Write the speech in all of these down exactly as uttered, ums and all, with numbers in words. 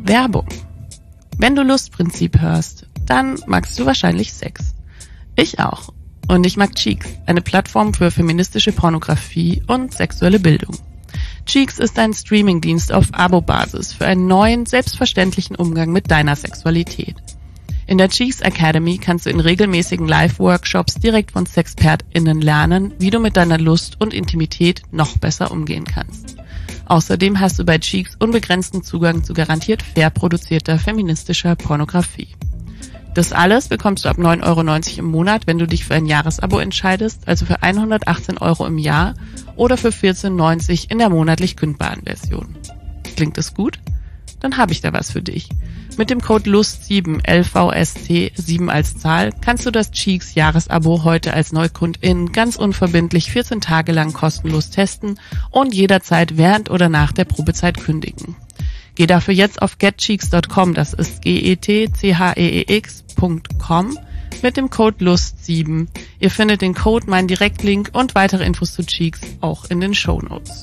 Werbung. Wenn du Lustprinzip hörst, dann magst du wahrscheinlich Sex. Ich auch. Und ich mag Cheeks, eine Plattform für feministische Pornografie und sexuelle Bildung. Cheeks ist ein Streamingdienst auf Abo-Basis für einen neuen, selbstverständlichen Umgang mit deiner Sexualität. In der Cheeks Academy kannst du in regelmäßigen Live-Workshops direkt von SexpertInnen lernen, wie du mit deiner Lust und Intimität noch besser umgehen kannst. Außerdem hast du bei Cheeks unbegrenzten Zugang zu garantiert fair produzierter feministischer Pornografie. Das alles bekommst du ab neun Euro neunzig im Monat, wenn du dich für ein Jahresabo entscheidest, also für hundertachtzehn Euro im Jahr oder für vierzehn neunzig in der monatlich kündbaren Version. Klingt das gut? Dann habe ich da was für dich. Mit dem Code Lust sieben, L V S T sieben als Zahl, kannst du das Cheeks Jahresabo heute als Neukundin ganz unverbindlich vierzehn Tage lang kostenlos testen und jederzeit während oder nach der Probezeit kündigen. Geh dafür jetzt auf getcheeks Punkt com, das ist G E T C H E E X Punkt com mit dem Code Lust sieben. Ihr findet den Code, meinen Direktlink und weitere Infos zu Cheeks auch in den Shownotes.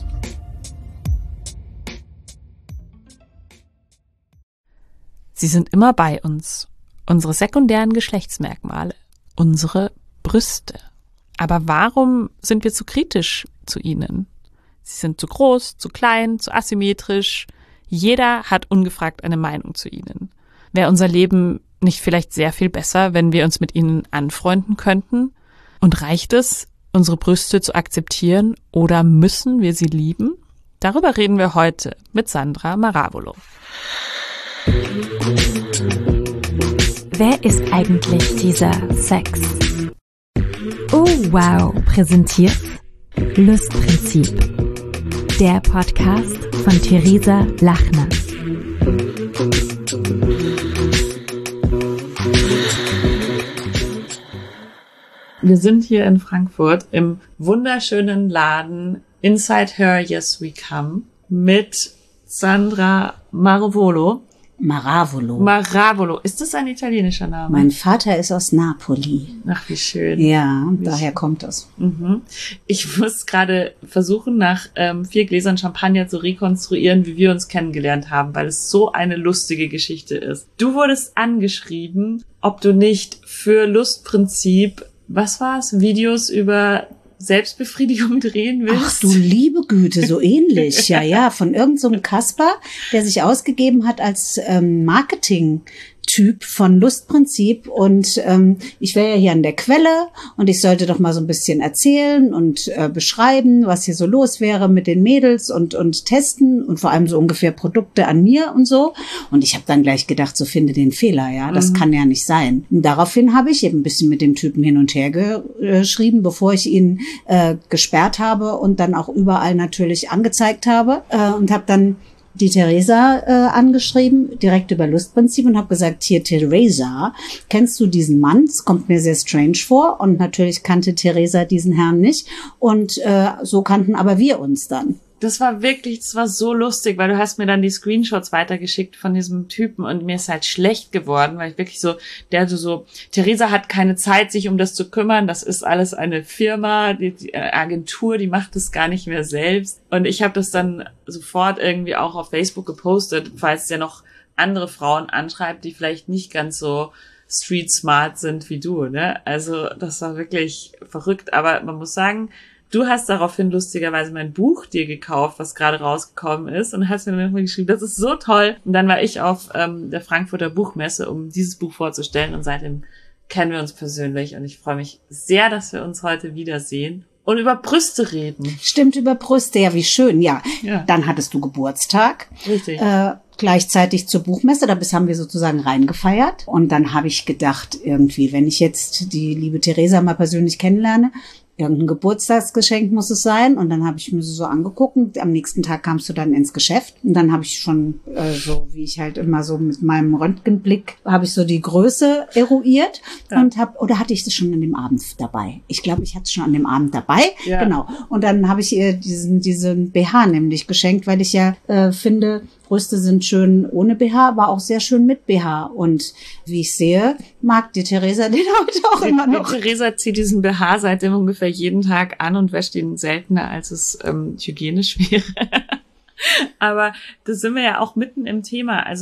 Sie sind immer bei uns, unsere sekundären Geschlechtsmerkmale, unsere Brüste. Aber warum sind wir zu kritisch zu ihnen? Sie sind zu groß, zu klein, zu asymmetrisch. Jeder hat ungefragt eine Meinung zu ihnen. Wäre unser Leben nicht vielleicht sehr viel besser, wenn wir uns mit ihnen anfreunden könnten? Und reicht es, unsere Brüste zu akzeptieren oder müssen wir sie lieben? Darüber reden wir heute mit Sandra Maravolo. Wer ist eigentlich dieser Sex? Oh wow, präsentiert Lustprinzip. Der Podcast von Theresa Lachner. Wir sind hier in Frankfurt im wunderschönen Laden Inside Her Yes We Come mit Sandra Maravolo. Maravolo. Maravolo. Ist das ein italienischer Name? Mein Vater ist aus Napoli. Ach, wie schön. Ja, wie daher schön. kommt das. Mhm. Ich muss gerade versuchen, nach ähm, vier Gläsern Champagner zu rekonstruieren, wie wir uns kennengelernt haben, weil es so eine lustige Geschichte ist. Du wurdest angeschrieben, ob du nicht für Lustprinzip, was war's, Videos über Selbstbefriedigung drehen willst? Ach du liebe Güte, so ähnlich. Ja, ja, von irgend so einem Kasper, der sich ausgegeben hat als ähm, Marketing Typ von Lustprinzip und ähm, ich wäre ja hier an der Quelle und ich sollte doch mal so ein bisschen erzählen und äh, beschreiben, was hier so los wäre mit den Mädels und und testen und vor allem so ungefähr Produkte an mir und so. Und ich habe dann gleich gedacht, so finde den Fehler, ja, das mhm. kann ja nicht sein. Und daraufhin habe ich eben ein bisschen mit dem Typen hin und her geschrieben, bevor ich ihn äh, gesperrt habe und dann auch überall natürlich angezeigt habe äh, und habe dann die Theresa äh, angeschrieben, direkt über Lustprinzip und habe gesagt, hier Theresa, kennst du diesen Mann? Es kommt mir sehr strange vor und natürlich kannte Theresa diesen Herrn nicht und äh, so kannten aber wir uns dann. Das war wirklich, das war so lustig, weil du hast mir dann die Screenshots weitergeschickt von diesem Typen und mir ist halt schlecht geworden, weil ich wirklich so, der so, so, Theresa hat keine Zeit, sich um das zu kümmern, das ist alles eine Firma, die, die Agentur, die macht das gar nicht mehr selbst. Und ich habe das dann sofort irgendwie auch auf Facebook gepostet, falls der noch andere Frauen anschreibt, die vielleicht nicht ganz so street smart sind wie du, ne? Also das war wirklich verrückt, aber man muss sagen, du hast daraufhin lustigerweise mein Buch dir gekauft, was gerade rausgekommen ist und hast mir dann nochmal geschrieben, das ist so toll. Und dann war ich auf ähm, der Frankfurter Buchmesse, um dieses Buch vorzustellen und seitdem kennen wir uns persönlich und ich freue mich sehr, dass wir uns heute wiedersehen und über Brüste reden. Stimmt, über Brüste, ja, wie schön, ja. ja. Dann hattest du Geburtstag. Richtig. Äh, gleichzeitig zur Buchmesse, da bis haben wir sozusagen reingefeiert und dann habe ich gedacht, irgendwie, wenn ich jetzt die liebe Theresa mal persönlich kennenlerne, irgendein Geburtstagsgeschenk muss es sein. Und dann habe ich mir so angeguckt und am nächsten Tag kamst du dann ins Geschäft. Und dann habe ich schon, äh, so wie ich halt immer so mit meinem Röntgenblick, habe ich so die Größe eruiert. Ja. Und hab, oder hatte ich das schon an dem Abend dabei? Ich glaube, ich hatte es schon an dem Abend dabei. Ja. Genau. Und dann habe ich ihr diesen, diesen B H nämlich geschenkt, weil ich ja äh, finde, Brüste sind schön ohne B H, aber auch sehr schön mit B H. Und wie ich sehe, mag die Theresa den heute auch die, immer noch. Die Theresa zieht diesen B H seitdem ungefähr jeden Tag an und wäscht ihn seltener, als es ähm, hygienisch wäre. Aber da sind wir ja auch mitten im Thema. Also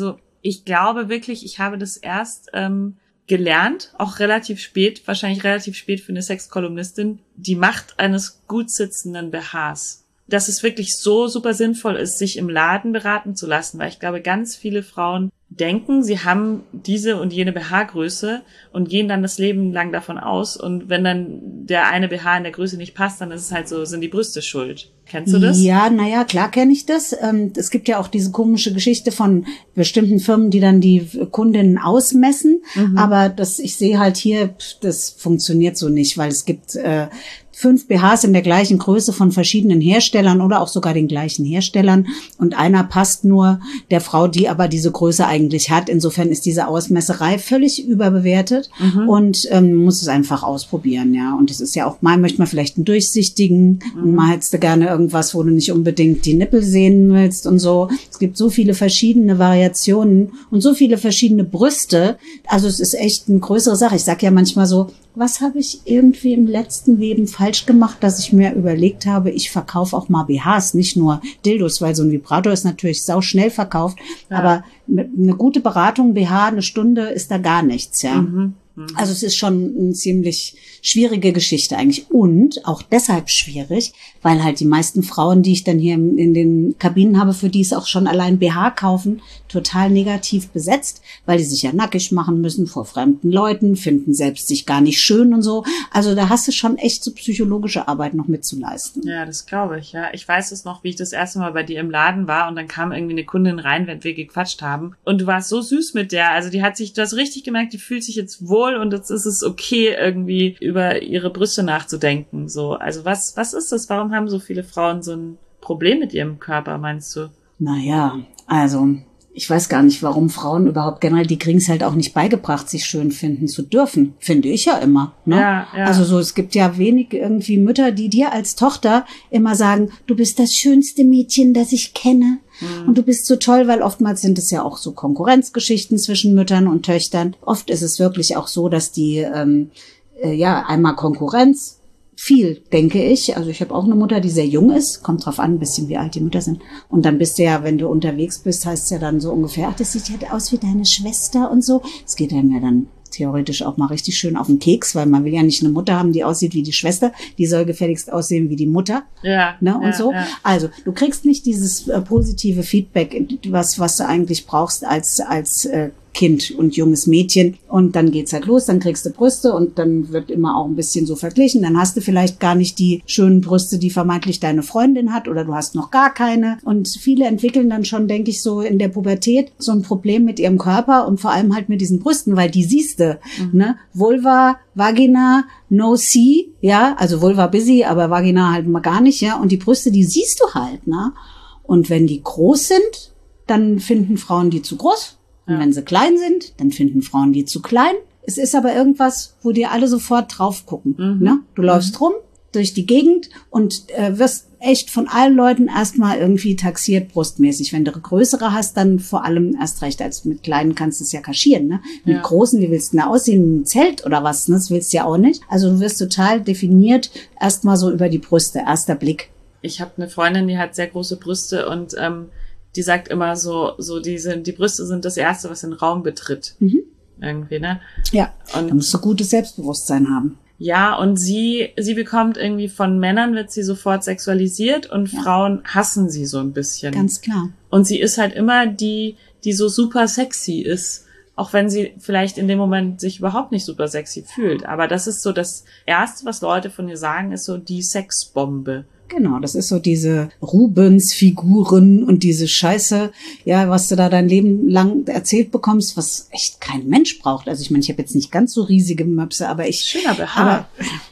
ich glaube wirklich, ich habe das erst ähm, gelernt, auch relativ spät, wahrscheinlich relativ spät für eine Sexkolumnistin, die Macht eines gut sitzenden B Hs. Dass es wirklich so super sinnvoll ist, sich im Laden beraten zu lassen, weil ich glaube, ganz viele Frauen denken, sie haben diese und jene B H-Größe und gehen dann das Leben lang davon aus. Und wenn dann der eine B H in der Größe nicht passt, dann ist es halt so, sind die Brüste schuld. Kennst du das? Ja, naja, klar kenne ich das. Ähm, es gibt ja auch diese komische Geschichte von bestimmten Firmen, die dann die Kundinnen ausmessen. Mhm. Aber das, ich sehe halt hier, das funktioniert so nicht, weil es gibt äh, fünf B Hs in der gleichen Größe von verschiedenen Herstellern oder auch sogar den gleichen Herstellern und einer passt nur der Frau, die aber diese Größe eigentlich hat. Insofern ist diese Ausmesserei völlig überbewertet mhm. und ähm, muss es einfach ausprobieren, ja. Und es ist ja auch, mal möchte man vielleicht einen durchsichtigen mhm. und mal hättest du gerne irgendwas, wo du nicht unbedingt die Nippel sehen willst und so. Es gibt so viele verschiedene Variationen und so viele verschiedene Brüste. Also es ist echt eine größere Sache. Ich sag ja manchmal so, was habe ich irgendwie im letzten Leben falsch gemacht, dass ich mir überlegt habe, ich verkaufe auch mal B Hs, nicht nur Dildos, weil so ein Vibrator ist natürlich sau schnell verkauft, ja. aber eine gute Beratung, B H, eine Stunde ist da gar nichts, ja. Mhm. Also es ist schon eine ziemlich schwierige Geschichte eigentlich und auch deshalb schwierig, weil halt die meisten Frauen, die ich dann hier in den Kabinen habe, für die es auch schon allein B H kaufen, total negativ besetzt, weil die sich ja nackig machen müssen vor fremden Leuten, finden selbst sich gar nicht schön und so. Also da hast du schon echt so psychologische Arbeit noch mitzuleisten. Ja, das glaube ich, ja. Ich weiß es noch, wie ich das erste Mal bei dir im Laden war und dann kam irgendwie eine Kundin rein, während wir gequatscht haben und du warst so süß mit der. Also die hat sich, du hast richtig gemerkt, die fühlt sich jetzt wohl und jetzt ist es okay, irgendwie über ihre Brüste nachzudenken. So, also was, was ist das? Warum haben so viele Frauen so ein Problem mit ihrem Körper, meinst du? Naja, also ich weiß gar nicht, warum Frauen überhaupt generell, die kriegen es halt auch nicht beigebracht, sich schön finden zu dürfen. Finde ich ja immer. Ne? Ja, ja. Also so, es gibt ja wenig irgendwie Mütter, die dir als Tochter immer sagen, du bist das schönste Mädchen, das ich kenne. Mhm. Und du bist so toll, weil oftmals sind es ja auch so Konkurrenzgeschichten zwischen Müttern und Töchtern. Oft ist es wirklich auch so, dass die, ähm, äh, ja, einmal Konkurrenz, viel, denke ich. Also ich habe auch eine Mutter, die sehr jung ist. Kommt drauf an, ein bisschen, wie alt die Mütter sind. Und dann bist du ja, wenn du unterwegs bist, heißt es ja dann so ungefähr, ach, das sieht ja aus wie deine Schwester und so. Es geht einem ja dann theoretisch auch mal richtig schön auf den Keks, weil man will ja nicht eine Mutter haben, die aussieht wie die Schwester. Die soll gefälligst aussehen wie die Mutter. Ja. Ne, und ja, so. Ja. Also, du kriegst nicht dieses äh, positive Feedback, was, was du eigentlich brauchst als, als, äh, Kind und junges Mädchen und dann geht's halt los, dann kriegst du Brüste und dann wird immer auch ein bisschen so verglichen, dann hast du vielleicht gar nicht die schönen Brüste, die vermeintlich deine Freundin hat oder du hast noch gar keine und viele entwickeln dann schon, denke ich, so in der Pubertät so ein Problem mit ihrem Körper und vor allem halt mit diesen Brüsten, weil die siehst du, mhm. ne, Vulva, Vagina, no see, ja, also Vulva busy, aber Vagina halt mal gar nicht, ja, und die Brüste, die siehst du halt, ne, und wenn die groß sind, dann finden Frauen die zu groß. Und ja. wenn sie klein sind, dann finden Frauen die zu klein. Es ist aber irgendwas, wo dir alle sofort drauf gucken. Mhm. Ne? Du läufst mhm. rum durch die Gegend und äh, wirst echt von allen Leuten erstmal irgendwie taxiert brustmäßig. Wenn du eine größere hast, dann vor allem erst recht. Als mit kleinen kannst du es ja kaschieren. Ne? Mit ja. großen, wie willst du denn da aussehen? Ein Zelt oder was? Ne? Das willst du ja auch nicht. Also du wirst total definiert erstmal so über die Brüste. Erster Blick. Ich habe eine Freundin, die hat sehr große Brüste und ähm, die sagt immer so, so die sind, die Brüste sind das Erste, was den Raum betritt. Mhm. Irgendwie, ne? Ja, und da musst du gutes Selbstbewusstsein haben. Ja, und sie, sie bekommt irgendwie von Männern, wird sie sofort sexualisiert und ja. Frauen hassen sie so ein bisschen. Ganz klar. Und sie ist halt immer die, die so super sexy ist. Auch wenn sie vielleicht in dem Moment sich überhaupt nicht super sexy fühlt. Aber das ist so das Erste, was Leute von ihr sagen, ist so die Sexbombe. Genau, das ist so diese Rubens-Figuren und diese Scheiße, ja, was du da dein Leben lang erzählt bekommst, was echt kein Mensch braucht. Also ich meine, ich habe jetzt nicht ganz so riesige Möpse, aber ich... Schöner B H. Aber,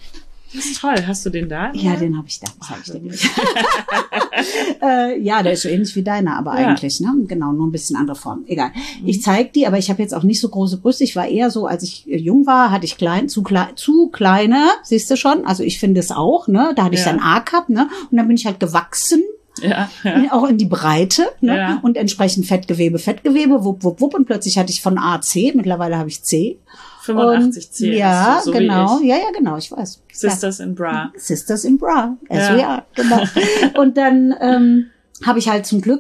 das ist toll. Hast du den da? Ja, den habe ich da. Das hab ich den nicht. äh, ja, der ist so ähnlich wie deiner, aber ja. eigentlich, ne? Genau, nur ein bisschen andere Form. Egal. Mhm. Ich zeig die, aber ich habe jetzt auch nicht so große Brüste. Ich war eher so, als ich jung war, hatte ich klein, zu klein, zu kleine, siehst du schon. Also ich finde es auch, ne? Da hatte ich ja. dann A-Cup, ne? Und dann bin ich halt gewachsen. Ja, ja. Auch in die Breite, ne? Ja. Und entsprechend Fettgewebe, Fettgewebe, wupp, wupp, wupp. Und plötzlich hatte ich von A C, mittlerweile habe ich C. fünfundachtzig C. Und, ja, so, so genau. Ja, ja, genau, ich weiß. Sisters ja. in Bra. Sisters in Bra, as ja. we are, genau. Und dann ähm, habe ich halt zum Glück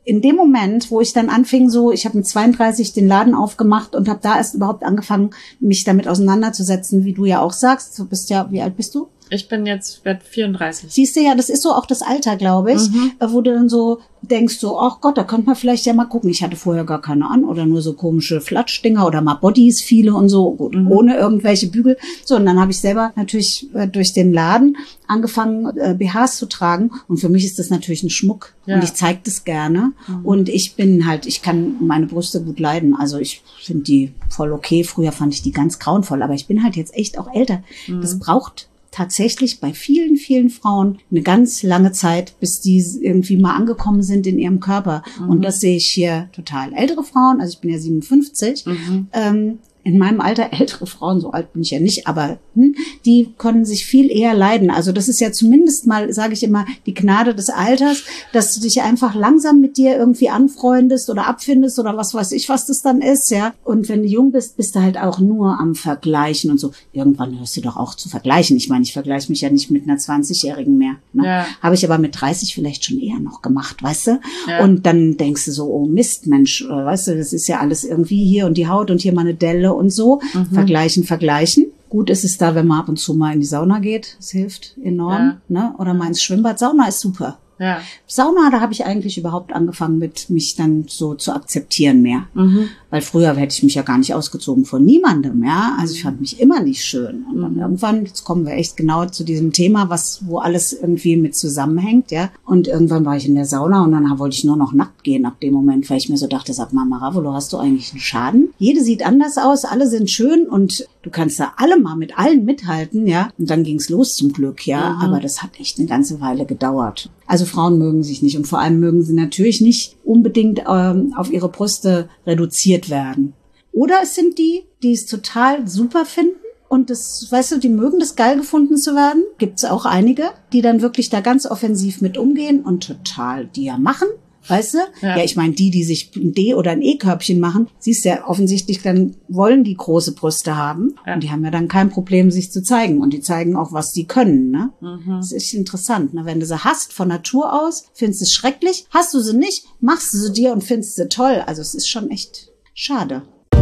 in dem Moment, wo ich dann anfing, so, ich habe mit zweiunddreißig den Laden aufgemacht und habe da erst überhaupt angefangen, mich damit auseinanderzusetzen, wie du ja auch sagst. Du bist ja, wie alt bist du? Ich bin jetzt werd vierunddreißig. Siehst du ja, das ist so auch das Alter, glaube ich, mhm. wo du dann so denkst, so, ach Gott, da könnte man vielleicht ja mal gucken. Ich hatte vorher gar keine an oder nur so komische Flatschdinger oder mal Bodies, viele und so, gut, mhm. ohne irgendwelche Bügel. So, und dann habe ich selber natürlich äh, durch den Laden angefangen, äh, B Hs zu tragen. Und für mich ist das natürlich ein Schmuck. Ja. Und ich zeige das gerne. Mhm. Und ich bin halt, ich kann meine Brüste gut leiden. Also ich finde die voll okay. Früher fand ich die ganz grauenvoll. Aber ich bin halt jetzt echt auch älter. Mhm. Das braucht tatsächlich bei vielen, vielen Frauen eine ganz lange Zeit, bis die irgendwie mal angekommen sind in ihrem Körper. Mhm. Und das sehe ich hier total. Ältere Frauen, also ich bin ja siebenundfünfzig, mhm. ähm, in meinem Alter, ältere Frauen, so alt bin ich ja nicht, aber hm, die können sich viel eher leiden. Also das ist ja zumindest mal, sage ich immer, die Gnade des Alters, dass du dich einfach langsam mit dir irgendwie anfreundest oder abfindest oder was weiß ich, was das dann ist, ja. Und wenn du jung bist, bist du halt auch nur am Vergleichen und so. Irgendwann hörst du doch auch zu vergleichen. Ich meine, ich vergleiche mich ja nicht mit einer zwanzigjährigen mehr. Ne? Ja. Habe ich aber mit dreißig vielleicht schon eher noch gemacht, weißt du? Ja. Und dann denkst du so, oh Mist, Mensch, weißt du, das ist ja alles irgendwie hier und die Haut und hier mal eine Delle und so. Mhm. Vergleichen, vergleichen. Gut ist es da, wenn man ab und zu mal in die Sauna geht. Das hilft enorm. Ja. Ne? Oder mal ins Schwimmbad. Sauna ist super. Ja. Sauna, da habe ich eigentlich überhaupt angefangen mit, mich dann so zu akzeptieren mehr. Mhm. Weil früher hätte ich mich ja gar nicht ausgezogen von niemandem, ja. Also ich fand mich immer nicht schön. Und dann irgendwann, jetzt kommen wir echt genau zu diesem Thema, was, wo alles irgendwie mit zusammenhängt, ja. Und irgendwann war ich in der Sauna und dann wollte ich nur noch nackt gehen ab dem Moment, weil ich mir so dachte, sag mal, Maravolo, hast du eigentlich einen Schaden? Jede sieht anders aus, alle sind schön und du kannst da alle mal mit allen mithalten, ja. Und dann ging's los zum Glück, ja. Mhm. Aber das hat echt eine ganze Weile gedauert. Also Frauen mögen sich nicht und vor allem mögen sie natürlich nicht unbedingt ähm, auf ihre Brüste reduziert werden. Oder es sind die, die es total super finden und das, weißt du, die mögen das geil gefunden zu werden. Gibt's auch einige, die dann wirklich da ganz offensiv mit umgehen und total die ja machen. Weißt du? Ja, ja, ich meine, die, die sich ein D- oder ein E-Körbchen machen, siehst du ja offensichtlich, dann wollen die große Brüste haben. Ja. Und die haben ja dann kein Problem, sich zu zeigen. Und die zeigen auch, was die können. Ne? Mhm. Das ist interessant. Ne? Wenn du sie hast von Natur aus, findest du es schrecklich. Hast du sie nicht, machst du sie dir und findest sie toll. Also es ist schon echt schade.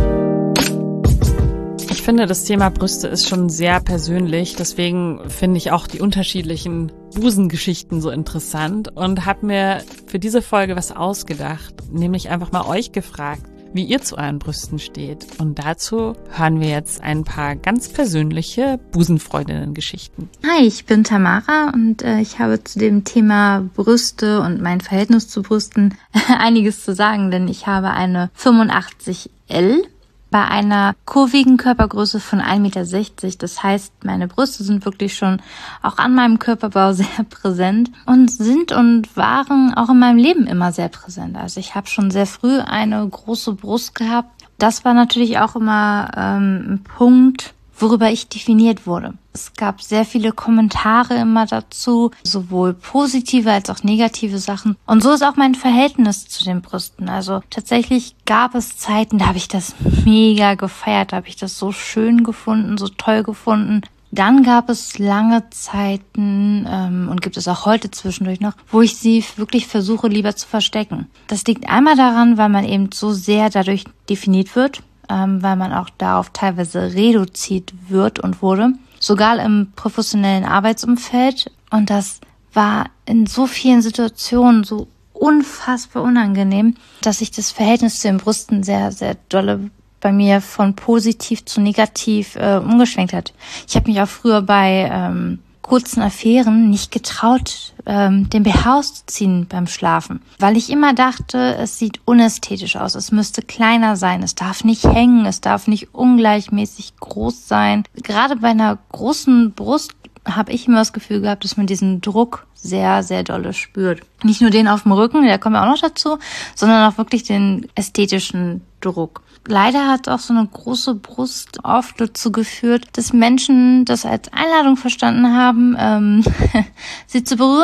Ich finde, das Thema Brüste ist schon sehr persönlich. Deswegen finde ich auch die unterschiedlichen Busengeschichten so interessant und habe mir für diese Folge was ausgedacht, nämlich einfach mal euch gefragt, wie ihr zu euren Brüsten steht. Und dazu hören wir jetzt ein paar ganz persönliche Busenfreundinnen-Geschichten. Hi, ich bin Tamara und äh, ich habe zu dem Thema Brüste und mein Verhältnis zu Brüsten einiges zu sagen, denn ich habe eine fünfundachtzig L. bei einer kurvigen Körpergröße von ein Meter sechzig. Das heißt, meine Brüste sind wirklich schon auch an meinem Körperbau sehr präsent und sind und waren auch in meinem Leben immer sehr präsent. Also ich habe schon sehr früh eine große Brust gehabt. Das war natürlich auch immer ähm, ein Punkt, worüber ich definiert wurde. Es gab sehr viele Kommentare immer dazu, sowohl positive als auch negative Sachen. Und so ist auch mein Verhältnis zu den Brüsten. Also tatsächlich gab es Zeiten, da habe ich das mega gefeiert, da habe ich das so schön gefunden, so toll gefunden. Dann gab es lange Zeiten ähm, und gibt es auch heute zwischendurch noch, wo ich sie wirklich versuche, lieber zu verstecken. Das liegt einmal daran, weil man eben so sehr dadurch definiert wird, ähm, weil man auch darauf teilweise reduziert wird und wurde, sogar im professionellen Arbeitsumfeld. Und das war in so vielen Situationen so unfassbar unangenehm, dass sich das Verhältnis zu den Brüsten sehr, sehr dolle bei mir von positiv zu negativ äh, umgeschwenkt hat. Ich habe mich auch früher bei ähm, kurzen Affären nicht getraut, ähm, den B H auszuziehen beim Schlafen, weil ich immer dachte, es sieht unästhetisch aus, es müsste kleiner sein, es darf nicht hängen, es darf nicht ungleichmäßig groß sein. Gerade bei einer großen Brust habe ich immer das Gefühl gehabt, dass man diesen Druck sehr, sehr dolle spürt. Nicht nur den auf dem Rücken, der kommt ja auch noch dazu, sondern auch wirklich den ästhetischen Druck. Leider hat auch so eine große Brust oft dazu geführt, dass Menschen das als Einladung verstanden haben, ähm, sie zu berühren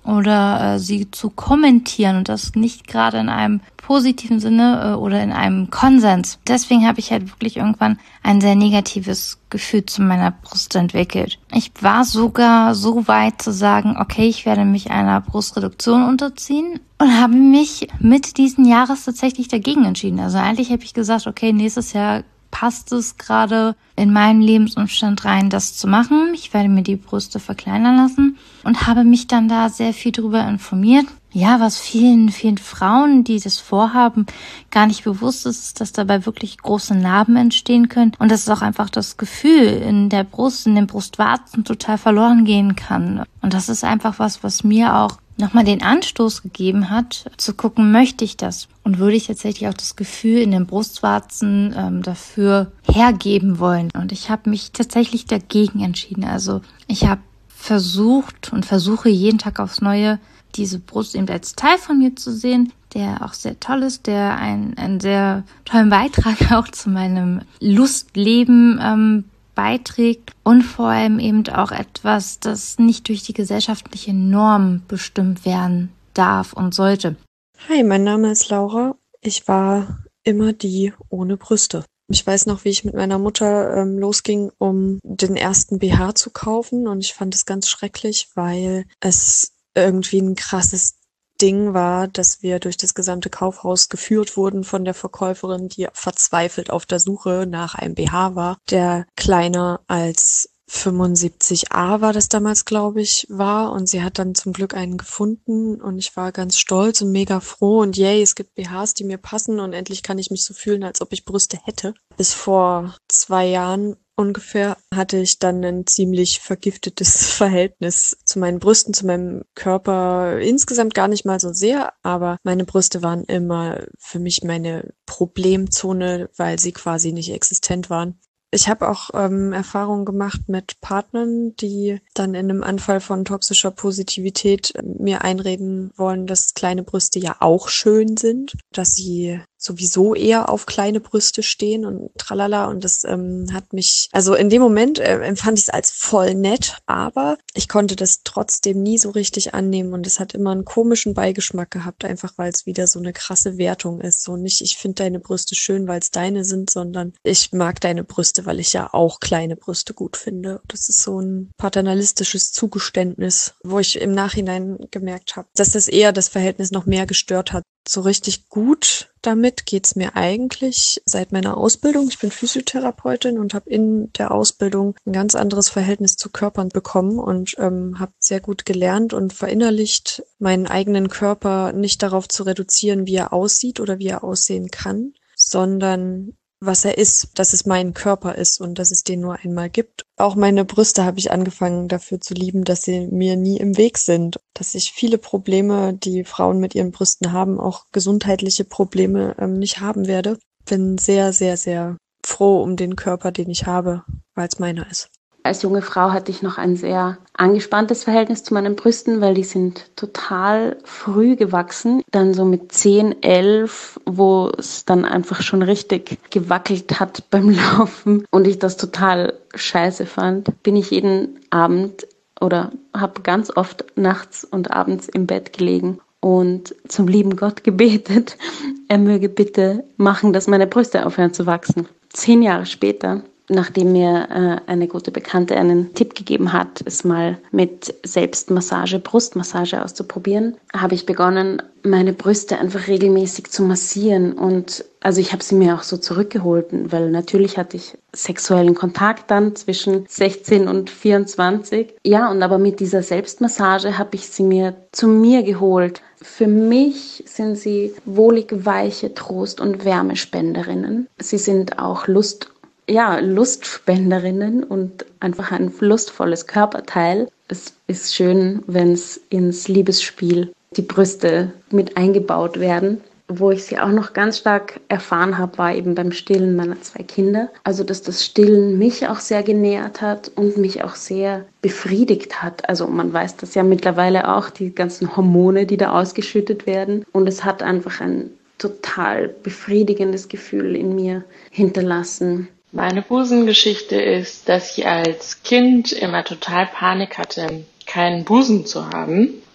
oder äh, sie zu kommentieren und das nicht gerade in einem positiven Sinne äh, oder in einem Konsens. Deswegen habe ich halt wirklich irgendwann ein sehr negatives Gefühl zu meiner Brust entwickelt. Ich war sogar so weit zu sagen, okay, ich werde mich einer Brustreduktion unterziehen und habe mich Mitte diesen Jahres tatsächlich dagegen entschieden. Also eigentlich habe ich gesagt, okay, nächstes Jahr passt es gerade in meinen Lebensumstand rein, das zu machen. Ich werde mir die Brüste verkleinern lassen und habe mich dann da sehr viel darüber informiert. Ja, was vielen, vielen Frauen, die das vorhaben, gar nicht bewusst ist, ist, dass dabei wirklich große Narben entstehen können und dass auch einfach das Gefühl in der Brust, in den Brustwarzen total verloren gehen kann. Und das ist einfach was, was mir auch nochmal den Anstoß gegeben hat, zu gucken, möchte ich das? Und würde ich tatsächlich auch das Gefühl in den Brustwarzen ähm, dafür hergeben wollen? Und ich habe mich tatsächlich dagegen entschieden. Also ich habe versucht und versuche jeden Tag aufs Neue, diese Brust eben als Teil von mir zu sehen, der auch sehr toll ist, der einen, einen sehr tollen Beitrag auch zu meinem Lustleben ähm, beiträgt und vor allem eben auch etwas, das nicht durch die gesellschaftliche Norm bestimmt werden darf und sollte. Hi, mein Name ist Laura. Ich war immer die ohne Brüste. Ich weiß noch, wie ich mit meiner Mutter ähm, losging, um den ersten B H zu kaufen, und ich fand es ganz schrecklich, weil es irgendwie ein krasses Ding war, dass wir durch das gesamte Kaufhaus geführt wurden von der Verkäuferin, die verzweifelt auf der Suche nach einem B H war, der kleiner als fünfundsiebzig A war das damals, glaube ich, war, und sie hat dann zum Glück einen gefunden und ich war ganz stolz und mega froh und yay, es gibt B Hs, die mir passen und endlich kann ich mich so fühlen, als ob ich Brüste hätte. Bis vor zwei Jahren ungefähr hatte ich dann ein ziemlich vergiftetes Verhältnis zu meinen Brüsten, zu meinem Körper, insgesamt gar nicht mal so sehr, aber meine Brüste waren immer für mich meine Problemzone, weil sie quasi nicht existent waren. Ich habe auch ähm, Erfahrungen gemacht mit Partnern, die dann in einem Anfall von toxischer Positivität äh, mir einreden wollen, dass kleine Brüste ja auch schön sind, dass sie sowieso eher auf kleine Brüste stehen und tralala, und das ähm, hat mich, also in dem Moment äh, empfand ich es als voll nett, aber ich konnte das trotzdem nie so richtig annehmen und es hat immer einen komischen Beigeschmack gehabt, einfach weil es wieder so eine krasse Wertung ist, so nicht, ich finde deine Brüste schön, weil es deine sind, sondern ich mag deine Brüste, weil ich ja auch kleine Brüste gut finde. Das ist so ein paternalistisches Zugeständnis, wo ich im Nachhinein gemerkt habe, dass das eher das Verhältnis noch mehr gestört hat. So richtig gut damit geht's mir eigentlich seit meiner Ausbildung. Ich bin Physiotherapeutin und habe in der Ausbildung ein ganz anderes Verhältnis zu Körpern bekommen und ähm, habe sehr gut gelernt und verinnerlicht, meinen eigenen Körper nicht darauf zu reduzieren, wie er aussieht oder wie er aussehen kann, sondern was er ist, dass es mein Körper ist und dass es den nur einmal gibt. Auch meine Brüste habe ich angefangen dafür zu lieben, dass sie mir nie im Weg sind, dass ich viele Probleme, die Frauen mit ihren Brüsten haben, auch gesundheitliche Probleme, ähm, nicht haben werde. Bin sehr, sehr, sehr froh um den Körper, den ich habe, weil es meiner ist. Als junge Frau hatte ich noch ein sehr angespanntes Verhältnis zu meinen Brüsten, weil die sind total früh gewachsen. Dann so mit zehn, elf, wo es dann einfach schon richtig gewackelt hat beim Laufen und ich das total scheiße fand, bin ich jeden Abend oder habe ganz oft nachts und abends im Bett gelegen und zum lieben Gott gebetet, er möge bitte machen, dass meine Brüste aufhören zu wachsen. Zehn Jahre später, nachdem mir äh, eine gute Bekannte einen Tipp gegeben hat, es mal mit Selbstmassage, Brustmassage auszuprobieren, habe ich begonnen, meine Brüste einfach regelmäßig zu massieren. Und also ich habe sie mir auch so zurückgeholt, weil natürlich hatte ich sexuellen Kontakt dann zwischen sechzehn und vierundzwanzig. Ja, und aber mit dieser Selbstmassage habe ich sie mir zu mir geholt. Für mich sind sie wohlig weiche Trost- und Wärmespenderinnen. Sie sind auch Lust Ja, Lustspenderinnen und einfach ein lustvolles Körperteil. Es ist schön, wenn es ins Liebesspiel die Brüste mit eingebaut werden. Wo ich sie auch noch ganz stark erfahren habe, war eben beim Stillen meiner zwei Kinder. Also, dass das Stillen mich auch sehr genährt hat und mich auch sehr befriedigt hat. Also, man weiß das ja mittlerweile auch, die ganzen Hormone, die da ausgeschüttet werden. Und es hat einfach ein total befriedigendes Gefühl in mir hinterlassen. Meine Busengeschichte ist, dass ich als Kind immer total Panik hatte, keinen Busen zu haben.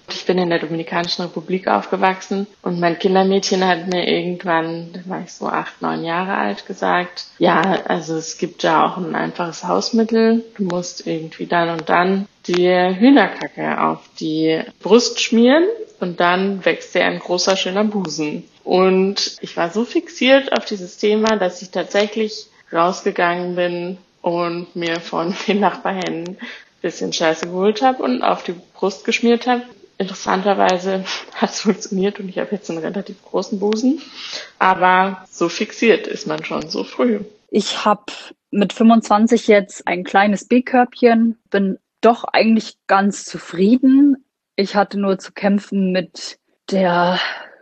Ich bin in der Dominikanischen Republik aufgewachsen und mein Kindermädchen hat mir irgendwann, da war ich so acht, neun Jahre alt, gesagt, ja, also es gibt ja auch ein einfaches Hausmittel. Du musst irgendwie dann und dann die Hühnerkacke auf die Brust schmieren und dann wächst dir ein großer, schöner Busen. Und ich war so fixiert auf dieses Thema, dass ich tatsächlich rausgegangen bin und mir von den Nachbarhänden ein bisschen Scheiße geholt habe und auf die Brust geschmiert habe. Interessanterweise hat es funktioniert und ich habe jetzt einen relativ großen Busen. Aber so fixiert ist man schon so früh. Ich habe mit fünfundzwanzig jetzt ein kleines B-Körbchen, bin doch eigentlich ganz zufrieden. Ich hatte nur zu kämpfen mit der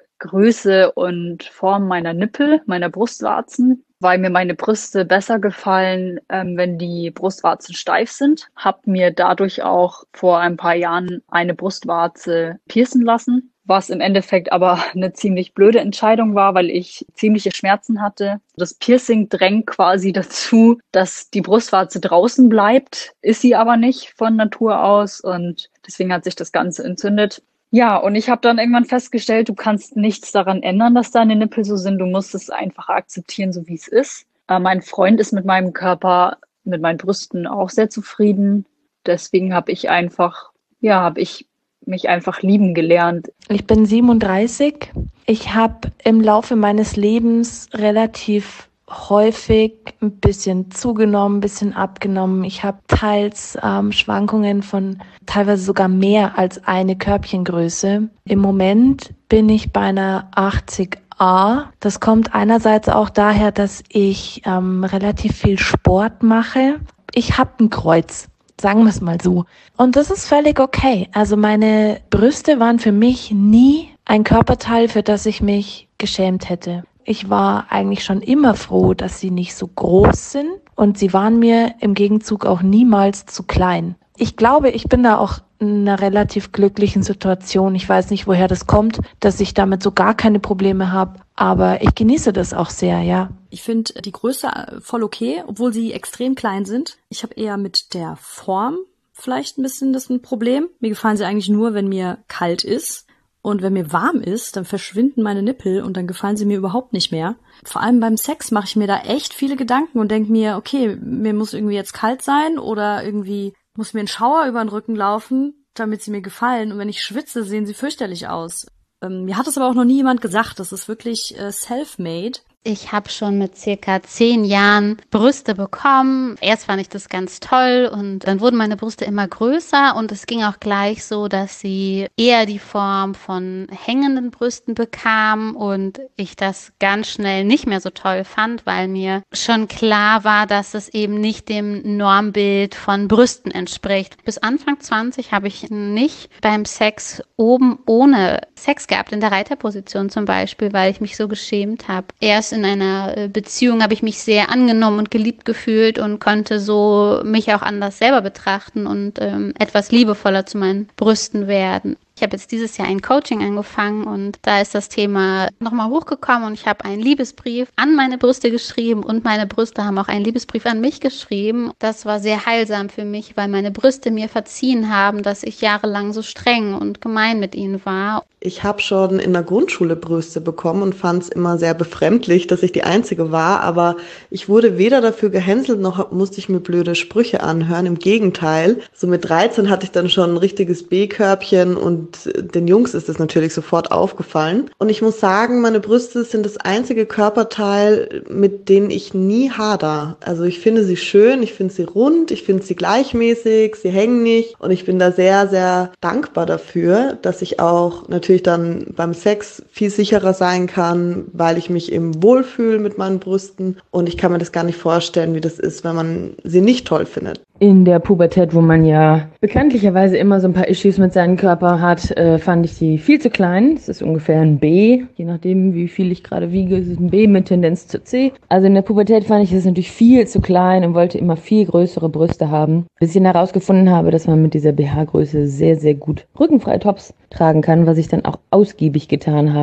Größe und Form meiner Nippel, meiner Brustwarzen, weil mir meine Brüste besser gefallen, ähm, wenn die Brustwarzen steif sind. Hab mir dadurch auch vor ein paar Jahren eine Brustwarze piercen lassen, was im Endeffekt aber eine ziemlich blöde Entscheidung war, weil ich ziemliche Schmerzen hatte. Das Piercing drängt quasi dazu, dass die Brustwarze draußen bleibt, ist sie aber nicht von Natur aus und deswegen hat sich das Ganze entzündet. Ja, und ich habe dann irgendwann festgestellt, du kannst nichts daran ändern, dass deine Nippel so sind. Du musst es einfach akzeptieren, so wie es ist. Äh, mein Freund ist mit meinem Körper, mit meinen Brüsten auch sehr zufrieden. Deswegen habe ich einfach, ja, habe ich mich einfach lieben gelernt. Ich bin siebenunddreißig. Ich habe im Laufe meines Lebens relativ häufig ein bisschen zugenommen, ein bisschen abgenommen. Ich habe teils ähm, Schwankungen von teilweise sogar mehr als eine Körbchengröße. Im Moment bin ich bei einer achtzig A. Das kommt einerseits auch daher, dass ich ähm, relativ viel Sport mache. Ich habe ein Kreuz, sagen wir es mal so. Und das ist völlig okay. Also meine Brüste waren für mich nie ein Körperteil, für das ich mich geschämt hätte. Ich war eigentlich schon immer froh, dass sie nicht so groß sind und sie waren mir im Gegenzug auch niemals zu klein. Ich glaube, ich bin da auch in einer relativ glücklichen Situation. Ich weiß nicht, woher das kommt, dass ich damit so gar keine Probleme habe, aber ich genieße das auch sehr, ja. Ich finde die Größe voll okay, obwohl sie extrem klein sind. Ich habe eher mit der Form vielleicht ein bisschen das ein Problem. Mir gefallen sie eigentlich nur, wenn mir kalt ist. Und wenn mir warm ist, dann verschwinden meine Nippel und dann gefallen sie mir überhaupt nicht mehr. Vor allem beim Sex mache ich mir da echt viele Gedanken und denke mir, okay, mir muss irgendwie jetzt kalt sein oder irgendwie muss mir ein Schauer über den Rücken laufen, damit sie mir gefallen. Und wenn ich schwitze, sehen sie fürchterlich aus. Ähm, mir hat es aber auch noch nie jemand gesagt, das ist wirklich äh, self-made. Ich habe schon mit circa zehn Jahren Brüste bekommen. Erst fand ich das ganz toll und dann wurden meine Brüste immer größer und es ging auch gleich so, dass sie eher die Form von hängenden Brüsten bekamen und ich das ganz schnell nicht mehr so toll fand, weil mir schon klar war, dass es eben nicht dem Normbild von Brüsten entspricht. Bis Anfang zwanzig habe ich nicht beim Sex oben ohne Sex gehabt, in der Reiterposition zum Beispiel, weil ich mich so geschämt habe. Erst in einer Beziehung habe ich mich sehr angenommen und geliebt gefühlt und konnte so mich auch anders selber betrachten und ähm, etwas liebevoller zu meinen Brüsten werden. Ich habe jetzt dieses Jahr ein Coaching angefangen und da ist das Thema nochmal hochgekommen und ich habe einen Liebesbrief an meine Brüste geschrieben und meine Brüste haben auch einen Liebesbrief an mich geschrieben. Das war sehr heilsam für mich, weil meine Brüste mir verziehen haben, dass ich jahrelang so streng und gemein mit ihnen war. Ich habe schon in der Grundschule Brüste bekommen und fand es immer sehr befremdlich, dass ich die Einzige war, aber ich wurde weder dafür gehänselt, noch musste ich mir blöde Sprüche anhören. Im Gegenteil, so mit dreizehn hatte ich dann schon ein richtiges B-Körbchen und den Jungs ist es natürlich sofort aufgefallen. Und ich muss sagen, meine Brüste sind das einzige Körperteil, mit dem ich nie hader. Also ich finde sie schön, ich finde sie rund, ich finde sie gleichmäßig, sie hängen nicht und ich bin da sehr, sehr dankbar dafür, dass ich auch natürlich dann beim Sex viel sicherer sein kann, weil ich mich eben wohlfühle mit meinen Brüsten und ich kann mir das gar nicht vorstellen, wie das ist, wenn man sie nicht toll findet. In der Pubertät, wo man ja bekanntlicherweise immer so ein paar Issues mit seinem Körper hat, äh, fand ich sie viel zu klein. Es ist ungefähr ein B, je nachdem, wie viel ich gerade wiege, ist es ein B mit Tendenz zu C. Also in der Pubertät fand ich es natürlich viel zu klein und wollte immer viel größere Brüste haben, bis ich herausgefunden habe, dass man mit dieser B H-Größe sehr, sehr gut rückenfreie Tops tragen kann, was ich dann auch ausgiebig getan habe.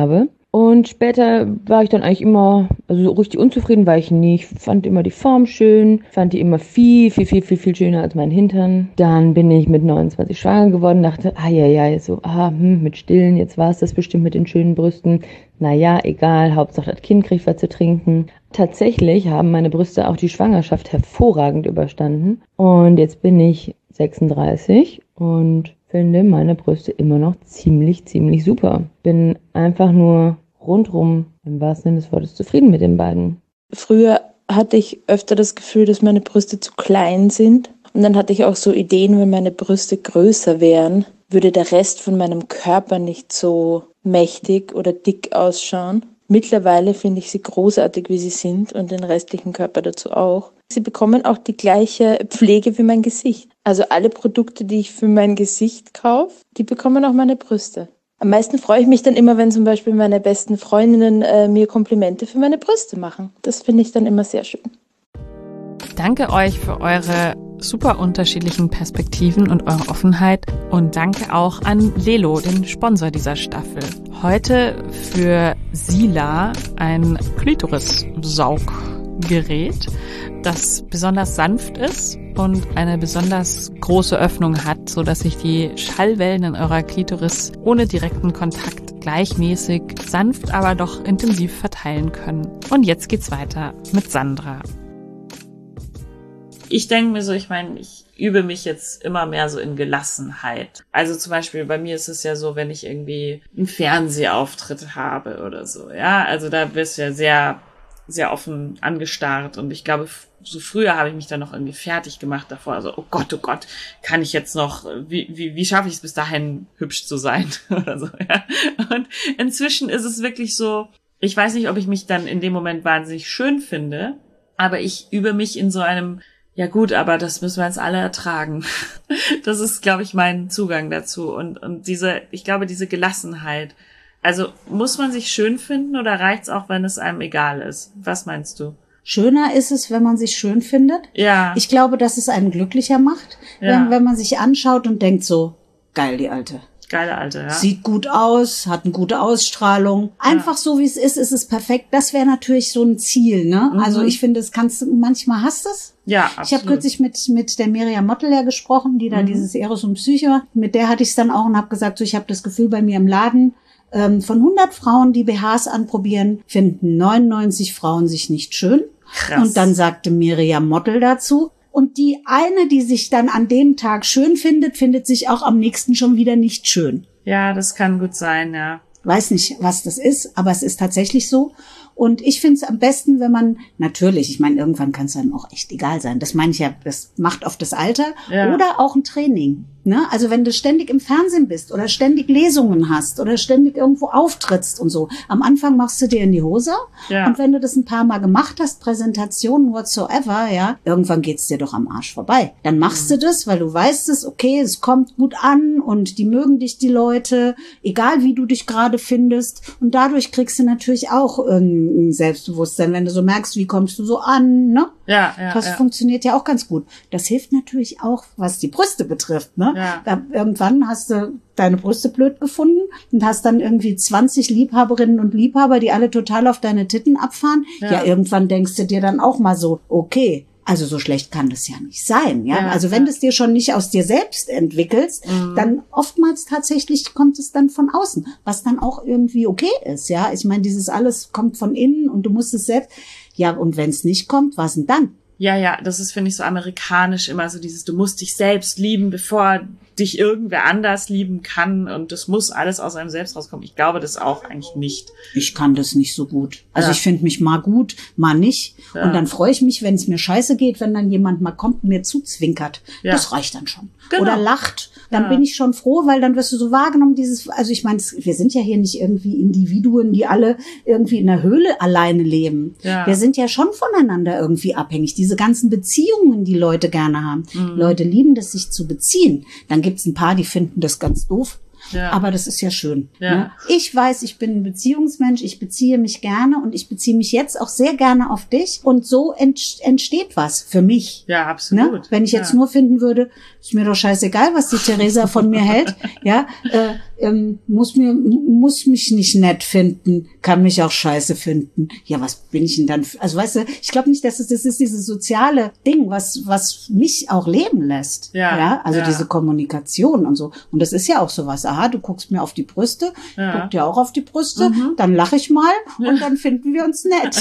Und später war ich dann eigentlich immer, also so richtig unzufrieden war ich nie. Ich fand immer die Form schön, fand die immer viel, viel, viel, viel, viel schöner als mein Hintern. Dann bin ich mit neunundzwanzig schwanger geworden, dachte, ah ja, ja, so, ah, hm, mit Stillen, jetzt war es das bestimmt mit den schönen Brüsten. Naja, egal, Hauptsache das Kind kriegt was zu trinken. Tatsächlich haben meine Brüste auch die Schwangerschaft hervorragend überstanden. Und jetzt bin ich sechsunddreißig und finde meine Brüste immer noch ziemlich, ziemlich super. Bin einfach nur rundrum, im wahrsten Sinne des Wortes, zufrieden mit den beiden. Früher hatte ich öfter das Gefühl, dass meine Brüste zu klein sind. Und dann hatte ich auch so Ideen, wenn meine Brüste größer wären, würde der Rest von meinem Körper nicht so mächtig oder dick ausschauen. Mittlerweile finde ich sie großartig, wie sie sind, und den restlichen Körper dazu auch. Sie bekommen auch die gleiche Pflege wie mein Gesicht. Also alle Produkte, die ich für mein Gesicht kaufe, die bekommen auch meine Brüste. Am meisten freue ich mich dann immer, wenn zum Beispiel meine besten Freundinnen äh, mir Komplimente für meine Brüste machen. Das finde ich dann immer sehr schön. Danke euch für eure super unterschiedlichen Perspektiven und eure Offenheit und danke auch an Lelo, den Sponsor dieser Staffel. Heute für Sila ein Klitoris-Sauggerät, das besonders sanft ist und eine besonders große Öffnung hat, so dass sich die Schallwellen in eurer Klitoris ohne direkten Kontakt gleichmäßig, sanft, aber doch intensiv verteilen können. Und jetzt geht's weiter mit Sandra. Ich denke mir so, ich meine, ich übe mich jetzt immer mehr so in Gelassenheit. Also zum Beispiel bei mir ist es ja so, wenn ich irgendwie einen Fernsehauftritt habe oder so, ja, also da wirst du ja sehr, sehr offen angestarrt und ich glaube, so früher habe ich mich dann noch irgendwie fertig gemacht davor, also oh Gott, oh Gott, kann ich jetzt noch, wie, wie, wie schaffe ich es bis dahin, hübsch zu sein oder so, ja. Und inzwischen ist es wirklich so, ich weiß nicht, ob ich mich dann in dem Moment wahnsinnig schön finde, aber ich übe mich in so einem, ja gut, aber das müssen wir jetzt alle ertragen. Das ist, glaube ich, mein Zugang dazu. Und, und diese, ich glaube, diese Gelassenheit. Also, muss man sich schön finden oder reicht's auch, wenn es einem egal ist? Was meinst du? Schöner ist es, wenn man sich schön findet. Ja. Ich glaube, dass es einen glücklicher macht, Ja. wenn, wenn man sich anschaut und denkt so, geil, die Alte. Geile Alte, ja. Sieht gut aus, hat eine gute Ausstrahlung. Einfach so, wie es ist, ist es perfekt. Das wäre natürlich so ein Ziel, ne? Mhm. Also ich finde, es kannst du, manchmal hast du es. Ja, Ich habe kürzlich mit mit der Miriam Mottel ja gesprochen, die da Mhm. dieses Eros und Psyche macht. Mit der hatte ich es dann auch und habe gesagt, so ich habe das Gefühl bei mir im Laden, ähm, von hundert Frauen, die B Hs anprobieren, finden neunundneunzig Frauen sich nicht schön. Krass. Und dann sagte Miriam Mottel dazu, und die eine, die sich dann an dem Tag schön findet, findet sich auch am nächsten schon wieder nicht schön. Ja, das kann gut sein, ja. Weiß nicht, was das ist, aber es ist tatsächlich so. Und ich finde es am besten, wenn man, natürlich, ich meine, irgendwann kann es einem auch echt egal sein. Das meine ich ja, das macht oft das Alter Ja. oder auch ein Training. Ne? Also wenn du ständig im Fernsehen bist oder ständig Lesungen hast oder ständig irgendwo auftrittst und so. Am Anfang machst du dir in die Hose Ja. und wenn du das ein paar Mal gemacht hast, Präsentationen whatsoever, ja, irgendwann geht's dir doch am Arsch vorbei. Dann machst Mhm. du das, weil du weißt es, okay, es kommt gut an und die mögen dich, die Leute, egal wie du dich gerade findest. Und dadurch kriegst du natürlich auch irgendein Selbstbewusstsein, wenn du so merkst, wie kommst du so an, ne? Ja, ja, Das ja. funktioniert ja auch ganz gut. Das hilft natürlich auch, was die Brüste betrifft, ne? Ja. Da, irgendwann hast du deine Brüste blöd gefunden und hast dann irgendwie zwanzig Liebhaberinnen und Liebhaber, die alle total auf deine Titten abfahren. Ja. Ja, irgendwann denkst du dir dann auch mal so, okay, also so schlecht kann das ja nicht sein, ja? Ja, Also wenn ja. du es dir schon nicht aus dir selbst entwickelst, Mhm. dann oftmals tatsächlich kommt es dann von außen, was dann auch irgendwie okay ist, ja? Ich meine, dieses alles kommt von innen und du musst es selbst, ja, und wenn es nicht kommt, was denn dann? Ja, ja, das ist, finde ich, so amerikanisch immer so dieses, du musst dich selbst lieben, bevor dich irgendwer anders lieben kann und das muss alles aus einem selbst rauskommen. Ich glaube das auch eigentlich nicht. Ich kann das nicht so gut. Also Ja. ich finde mich mal gut, mal nicht. Ja. Und dann freue ich mich, wenn es mir scheiße geht, wenn dann jemand mal kommt und mir zuzwinkert. Ja. Das reicht dann schon. Genau. Oder lacht. Dann Ja. bin ich schon froh, weil dann wirst du so wahrgenommen, dieses, also ich meine, wir sind ja hier nicht irgendwie Individuen, die alle irgendwie in der Höhle alleine leben. Ja. Wir sind ja schon voneinander irgendwie abhängig. Diese ganzen Beziehungen, die Leute gerne haben. Mhm. Leute lieben das, sich zu beziehen. Dann gibt's ein paar, die finden das ganz doof. Ja. Aber das ist ja schön. Ja. Ne? Ich weiß, ich bin ein Beziehungsmensch, ich beziehe mich gerne und ich beziehe mich jetzt auch sehr gerne auf dich und so ent- entsteht was für mich. Ja, absolut. Ne? Wenn ich jetzt ja. nur finden würde, ist mir doch scheißegal, was die Theresa von mir hält, ja, äh, ähm, muss mir, muss mich nicht nett finden, kann mich auch scheiße finden. Ja, was bin ich denn dann? Für, also weißt du, ich glaube nicht, dass es das ist dieses soziale Ding, was was mich auch leben lässt. Ja, ja also ja. diese Kommunikation und so. Und das ist ja auch sowas. Aha, du guckst mir auf die Brüste, ja. guck dir auch auf die Brüste, mhm. dann lache ich mal und dann finden wir uns nett.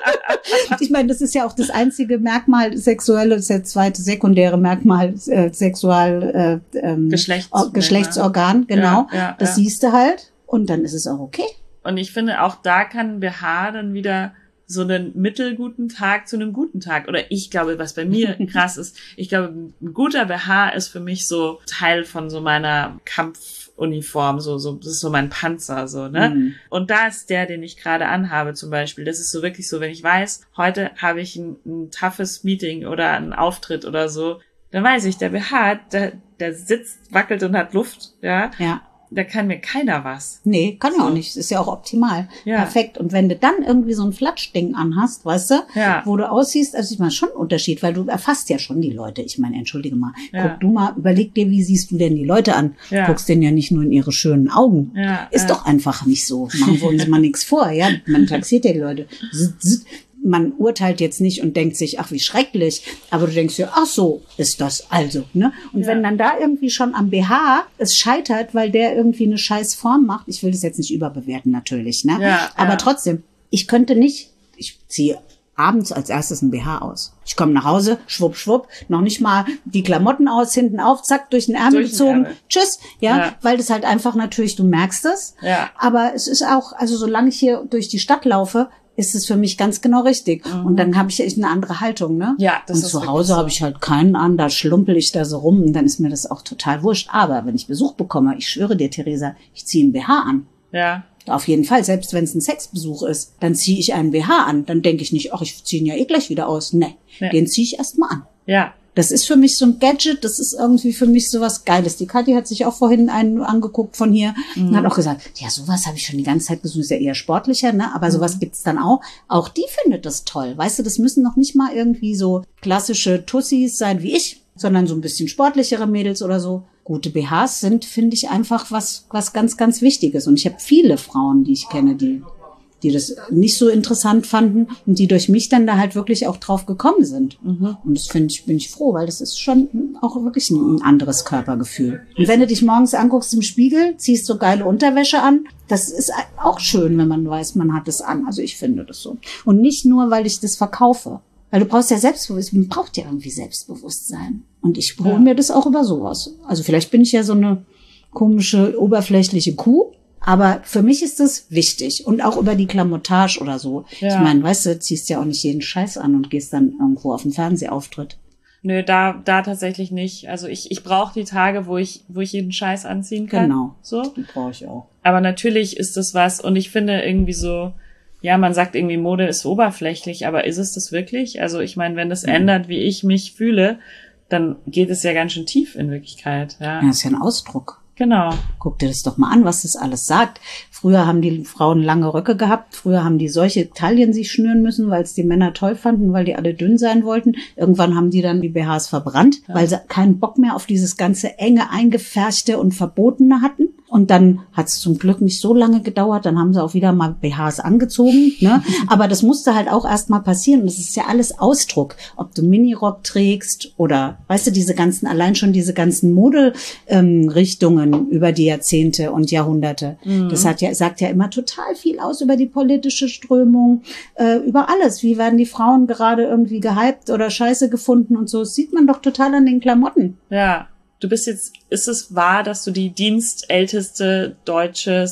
Ich meine, das ist ja auch das einzige Merkmal sexuelle, das ist das zweite sekundäre Merkmal äh, sexual äh, ähm, Geschlechts- Or- Geschlechtsorgan, genau. Ja, ja, das ja. siehst du halt und dann ist es auch okay. Und ich finde, auch da kann B H dann wieder so einen mittelguten Tag zu einem guten Tag. Oder ich glaube, was bei mir krass ist, ich glaube, ein guter B H ist für mich so Teil von so meiner Kampfuniform, so, so, das ist so mein Panzer, so, ne? Mhm. Und da ist der, den ich gerade anhabe zum Beispiel. Das ist so wirklich so, wenn ich weiß, heute habe ich ein, ein toughes Meeting oder einen Auftritt oder so, dann weiß ich, der B H, der, der sitzt, wackelt und hat Luft, ja. Ja. Da kann mir keiner was. Nee, kann so. auch nicht. Das ist ja auch optimal. Ja. Perfekt. Und wenn du dann irgendwie so ein Flatschding anhast, weißt du, ja. wo du aussiehst, also ich meine schon ein Unterschied, weil du erfasst ja schon die Leute. Ich meine, entschuldige mal, ja. guck du mal, überleg dir, wie siehst du denn die Leute an? Ja. Guckst denen ja nicht nur in ihre schönen Augen. Ja. Ist ja. doch einfach nicht so. Machen wir uns mal nichts vor, ja. Man taxiert ja die Leute. Zit, zit. Man urteilt jetzt nicht und denkt sich, ach, wie schrecklich. Aber du denkst dir, ach so ist das also, ne? Und ja. wenn dann da irgendwie schon am B H es scheitert, weil der irgendwie eine scheiß Form macht, ich will das jetzt nicht überbewerten natürlich, ne? Ja, aber ja. trotzdem, ich könnte nicht, ich ziehe abends als erstes ein B H aus. Ich komme nach Hause, schwupp, schwupp, noch nicht mal die Klamotten aus, hinten auf, zack, durch den Ärmel Durch den gezogen, Ärmel. tschüss, ja, Ja. weil das halt einfach natürlich, du merkst es, Ja. aber es ist auch, also solange ich hier durch die Stadt laufe, ist es für mich ganz genau richtig. Mhm. Und dann habe ich echt eine andere Haltung, ne? Ja, das und ist zu Hause so. habe ich halt keinen an, da schlumpel ich da so rum und dann ist mir das auch total wurscht. Aber wenn ich Besuch bekomme, ich schwöre dir, Theresa, ich ziehe einen B H an. Ja. Auf jeden Fall, selbst wenn es ein Sexbesuch ist, dann ziehe ich einen B H an. Dann denke ich nicht, ach, ich ziehe ihn ja eh gleich wieder aus. Nee, ja. den ziehe ich erst mal an. Ja. Das ist für mich so ein Gadget, das ist irgendwie für mich so was Geiles. Die Kathi hat sich auch vorhin einen angeguckt von hier mhm. und hat auch gesagt, ja, sowas habe ich schon die ganze Zeit gesucht, ist ja eher sportlicher, ne? Aber sowas mhm. gibt's dann auch. Auch die findet das toll. Weißt du, das müssen noch nicht mal irgendwie so klassische Tussis sein wie ich, sondern so ein bisschen sportlichere Mädels oder so. Gute B Hs sind, finde ich, einfach was, was ganz, ganz Wichtiges. Und ich habe viele Frauen, die ich kenne, die die das nicht so interessant fanden und die durch mich dann da halt wirklich auch drauf gekommen sind. Mhm. Und das finde ich, bin ich froh, weil das ist schon auch wirklich ein anderes Körpergefühl. Und wenn du dich morgens anguckst im Spiegel, ziehst so geile Unterwäsche an, das ist auch schön, wenn man weiß, man hat es an. Also ich finde das so. Und nicht nur, weil ich das verkaufe. Weil du brauchst ja Selbstbewusstsein, man braucht ja irgendwie Selbstbewusstsein. Und ich hole ja. mir das auch über sowas. Also vielleicht bin ich ja so eine komische, oberflächliche Kuh, aber für mich ist das wichtig. Und auch über die Klamottage oder so. Ja. Ich meine, weißt du, ziehst ja auch nicht jeden Scheiß an und gehst dann irgendwo auf den Fernsehauftritt. Nö, da da tatsächlich nicht. Also ich ich brauche die Tage, wo ich wo ich jeden Scheiß anziehen kann. Genau, so. Die brauche ich auch. Aber natürlich ist das was. Und ich finde irgendwie so, ja, man sagt irgendwie, Mode ist oberflächlich, aber ist es das wirklich? Also ich meine, wenn das mhm. ändert, wie ich mich fühle, dann geht es ja ganz schön tief in Wirklichkeit. Ja, ja, das ist ja ein Ausdruck. Genau. Guck dir das doch mal an, was das alles sagt. Früher haben die Frauen lange Röcke gehabt. Früher haben die solche Taillen sich schnüren müssen, weil es die Männer toll fanden, weil die alle dünn sein wollten. Irgendwann haben die dann die B Hs verbrannt, ja. weil sie keinen Bock mehr auf dieses ganze enge, eingefärschte und Verbotene hatten. Und dann hat es zum Glück nicht so lange gedauert. Dann haben sie auch wieder mal B Hs angezogen. Ne? Aber das musste halt auch erst mal passieren. Und das ist ja alles Ausdruck. Ob du Minirock trägst oder, weißt du, diese ganzen, allein schon diese ganzen Moderichtungen ähm, über die Jahrzehnte und Jahrhunderte. Mhm. Das hat ja, sagt ja immer total viel aus über die politische Strömung, äh, über alles. Wie werden die Frauen gerade irgendwie gehypt oder scheiße gefunden und so. Das sieht man doch total an den Klamotten. Ja. Du bist jetzt, ist es wahr, dass du die dienstälteste deutsche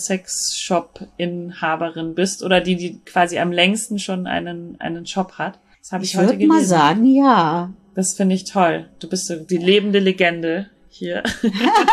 Sexshop-Inhaberin bist oder die, die quasi am längsten schon einen, einen Shop hat? Das habe ich, ich heute gelesen. Ich würde mal sagen, ja. Das finde ich toll. Du bist so die lebende Legende hier.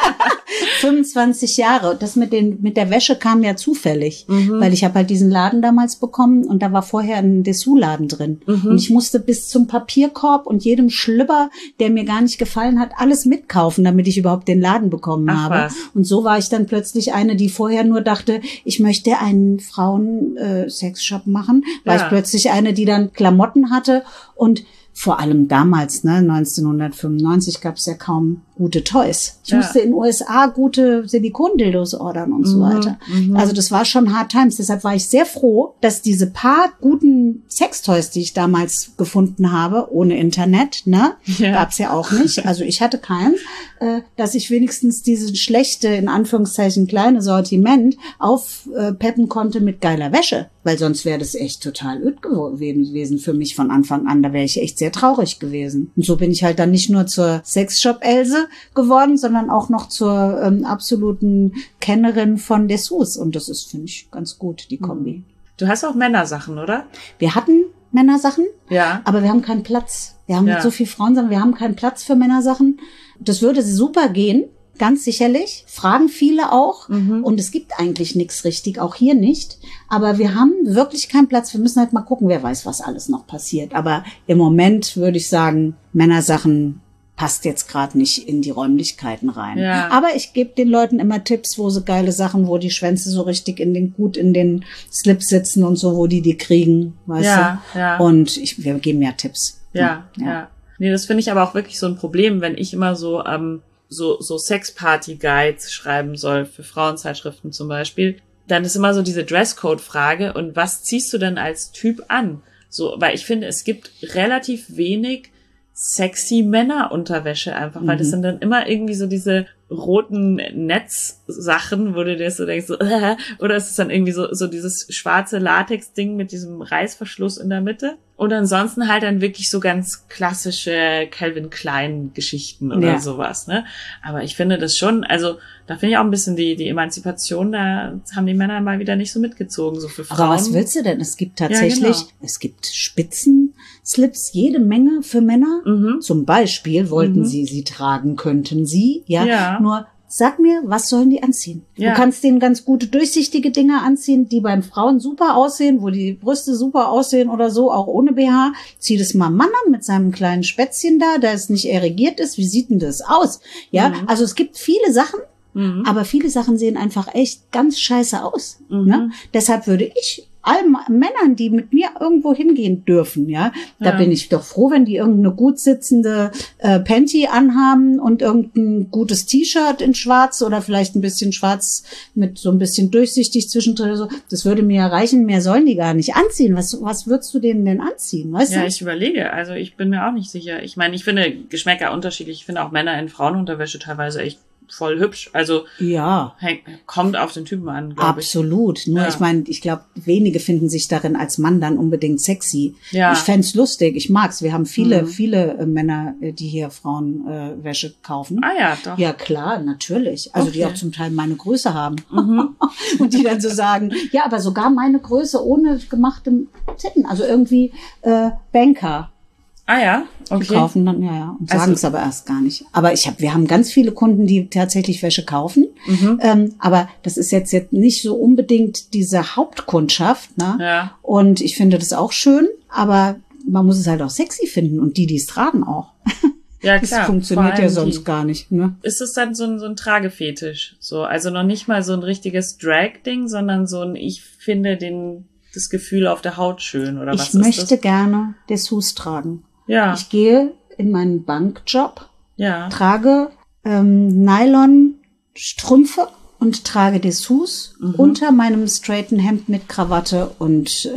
fünfundzwanzig Jahre. Das mit den mit der Wäsche kam ja zufällig, mhm. weil ich habe halt diesen Laden damals bekommen und da war vorher ein Dessous-Laden drin. Mhm. Und ich musste bis zum Papierkorb und jedem Schlüpper, der mir gar nicht gefallen hat, alles mitkaufen, damit ich überhaupt den Laden bekommen Ach, habe. Was. Und so war ich dann plötzlich eine, die vorher nur dachte, ich möchte einen Frauen-Sexshop machen. War ja. ich plötzlich eine, die dann Klamotten hatte und vor allem damals, ne, neunzehnhundertfünfundneunzig gab es ja kaum gute Toys. Ich ja. musste in den U S A gute Silikondildos ordern und mhm, so weiter. Mhm. Also das war schon Hard Times. Deshalb war ich sehr froh, dass diese paar guten Sextoys, die ich damals gefunden habe, ohne Internet, ne, ja. gab's ja auch nicht. Also ich hatte keinen, äh, dass ich wenigstens dieses schlechte, in Anführungszeichen kleine Sortiment aufpeppen äh, konnte mit geiler Wäsche. Weil sonst wäre das echt total öd gewesen für mich von Anfang an. Da wäre ich echt sehr traurig gewesen. Und so bin ich halt dann nicht nur zur Sexshop-Else geworden, sondern auch noch zur ähm, absoluten Kennerin von Dessous. Und das ist, finde ich, ganz gut, die Kombi. Du hast auch Männersachen, oder? Wir hatten Männersachen, ja. aber wir haben keinen Platz. Wir haben ja. mit so viel Frauensachen, wir haben keinen Platz für Männersachen. Das würde super gehen. Ganz sicherlich, fragen viele auch mhm. und es gibt eigentlich nichts richtig, auch hier nicht, aber wir haben wirklich keinen Platz, wir müssen halt mal gucken, wer weiß, was alles noch passiert, aber im Moment würde ich sagen, Männersachen passt jetzt gerade nicht in die Räumlichkeiten rein. Ja. Aber ich gebe den Leuten immer Tipps, wo so geile Sachen, wo die Schwänze so richtig in den, gut in den Slips sitzen und so, wo die die kriegen, weißt ja, du? Ja. Und ich, wir geben ja Tipps. Ja, ja. ja. Nee, das finde ich aber auch wirklich so ein Problem, wenn ich immer so, ähm, so, so Sexparty-Guides schreiben soll, für Frauenzeitschriften zum Beispiel, dann ist immer so diese Dresscode-Frage, und was ziehst du denn als Typ an? So, weil ich finde, es gibt relativ wenig sexy Männerunterwäsche einfach, weil mhm. das sind dann immer irgendwie so diese roten Netzsachen, wo du dir so denkst, so, äh, oder ist es dann irgendwie so, so dieses schwarze Latex-Ding mit diesem Reißverschluss in der Mitte? Und ansonsten halt dann wirklich so ganz klassische Calvin Klein Geschichten oder ja. sowas, ne? Aber ich finde das schon, also da finde ich auch ein bisschen die, die Emanzipation, da haben die Männer mal wieder nicht so mitgezogen, so für Frauen. Aber was willst du denn? Es gibt tatsächlich, ja, genau. es gibt Spitzenslips, jede Menge für Männer. Mhm. Zum Beispiel wollten mhm. sie sie tragen, könnten sie, ja. ja. Nur sag mir, was sollen die anziehen? Ja. Du kannst denen ganz gute, durchsichtige Dinge anziehen, die beim Frauen super aussehen, wo die Brüste super aussehen oder so, auch ohne B H. Zieh das mal Mann an mit seinem kleinen Spätzchen da, der es nicht erregiert ist. Wie sieht denn das aus? Ja, Mhm. also es gibt viele Sachen, Mhm. aber viele Sachen sehen einfach echt ganz scheiße aus. Mhm. Ne? Deshalb würde ich allen Männern, die mit mir irgendwo hingehen dürfen, ja, da Ja. bin ich doch froh, wenn die irgendeine gut sitzende äh, Panty anhaben und irgendein gutes T-Shirt in schwarz oder vielleicht ein bisschen schwarz mit so ein bisschen durchsichtig zwischendrin oder so. Das würde mir ja reichen, mehr sollen die gar nicht anziehen. Was, was würdest du denen denn anziehen, weißt Ja, du? ich überlege, also ich bin mir auch nicht sicher. Ich meine, ich finde Geschmäcker unterschiedlich. Ich finde auch Männer in Frauenunterwäsche teilweise echt voll hübsch. Also Ja. hängt, kommt auf den Typen an, glaube ich. Absolut. Nur Ja. ich meine, ich glaube, wenige finden sich darin als Mann dann unbedingt sexy. Ja. Ich fänd's lustig, ich mag's. Wir haben viele, Mhm. viele äh, Männer, äh, die hier Frauenwäsche äh, Wäsche kaufen. Ah ja, doch. Ja, klar, natürlich. Also die Okay. auch zum Teil meine Größe haben. Mhm. Und die dann so sagen, ja, aber sogar meine Größe ohne gemachte Titten. Also irgendwie äh, Banker. Ah ja, Die okay. kaufen dann, ja, ja, und Also- sagen es aber erst gar nicht. Aber ich habe, wir haben ganz viele Kunden, die tatsächlich Wäsche kaufen. Mhm. Ähm, aber das ist jetzt, jetzt nicht so unbedingt diese Hauptkundschaft, ne? Ja. Und ich finde das auch schön, aber man muss es halt auch sexy finden und die, die es tragen auch. Ja, Das klar. funktioniert Vor ja allem sonst die. gar nicht, ne? Ist es dann so ein, so ein Tragefetisch? So, also noch nicht mal so ein richtiges Drag-Ding, sondern so ein, ich finde den, das Gefühl auf der Haut schön, oder was Ich ist möchte das? gerne Dessous tragen. Ja. Ich gehe in meinen Bankjob, Ja. trage ähm, Nylon-Strümpfe und trage Dessous Mhm. unter meinem straighten Hemd mit Krawatte und äh,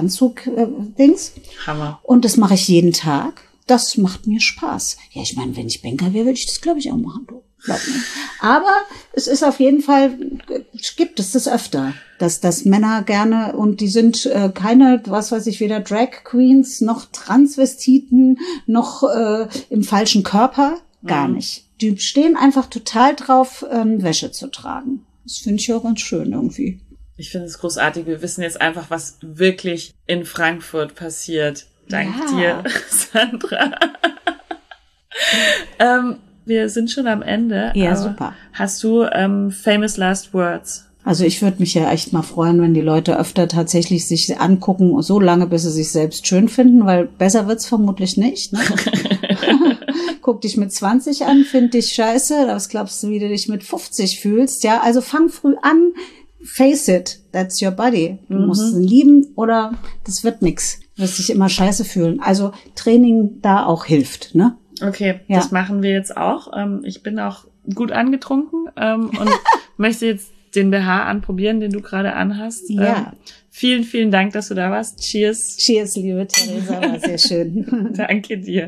Anzug-Dings. Hammer. Und das mache ich jeden Tag. Das macht mir Spaß. Ja, ich meine, wenn ich Banker wäre, würde ich das, glaube ich, auch machen. Du. Glaub mir. Aber es ist auf jeden Fall, gibt es das öfter, dass, dass Männer gerne, und die sind äh, keine, was weiß ich, weder Drag Queens noch Transvestiten noch äh, im falschen Körper. Gar Mhm. nicht. Die stehen einfach total drauf, ähm, Wäsche zu tragen. Das finde ich auch ganz schön irgendwie. Ich finde es großartig. Wir wissen jetzt einfach, was wirklich in Frankfurt passiert. Dank Ja. dir, Sandra. ähm, Wir sind schon am Ende. Ja, super. Hast du ähm, famous last words? Also ich würde mich ja echt mal freuen, wenn die Leute öfter tatsächlich sich angucken, so lange, bis sie sich selbst schön finden, weil besser wird's vermutlich nicht. Ne? Guck dich mit zwanzig an, find dich scheiße, was glaubst du, wie du dich mit fünfzig fühlst? Ja, also fang früh an, face it, that's your body. Du Mhm. musst ihn lieben oder das wird nix. Du wirst dich immer scheiße fühlen. Also Training da auch hilft, ne? Okay, Ja. das machen wir jetzt auch. Ähm, ich bin auch gut angetrunken ähm, und möchte jetzt den B H anprobieren, den du gerade anhast. Ja. Ähm, vielen, vielen Dank, dass du da warst. Cheers. Cheers, liebe Theresa, war sehr schön. Danke dir.